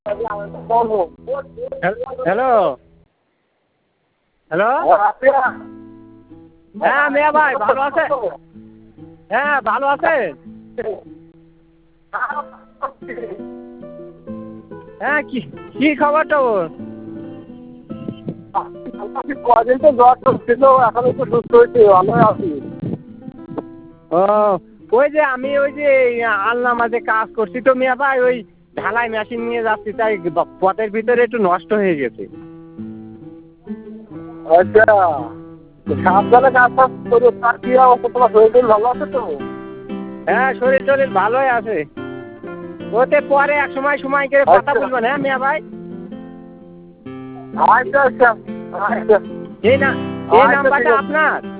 Hello hello, হ্যাঁ মিয়া ভাই ভালো আছে? হ্যাঁ ভালো আছে। হ্যাঁ কি কি খবর টবর? কদিন তো জ্বর ছিল, এখন একটু সুস্থ হয়েছে, ভালো আছি। ও ওই যে আমি ওই যে আলনা মাঝে কাজ করছি তো মিয়া ভাই, ওই ঢালাই মেশিন নিয়ে যাচ্ছি, তাই পথের ভিতরে একটু নষ্ট হয়ে গেছে। আচ্ছা, সাবধানে কাজ ফাজ করো। তার কি অবস্থা, তোমার শরীর ভালো আছে তো? হ্যাঁ শরীর টরীর ভালোই আছে। ওতে পরে এক সময় সময় করে কথা আচ্ছা বলবেন, হ্যাঁ মিয়া ভাই। আচ্ছা আচ্ছা আচ্ছা এই না এই আচ্ছা, ঠিক নাম্বারটা আছে। আপনার?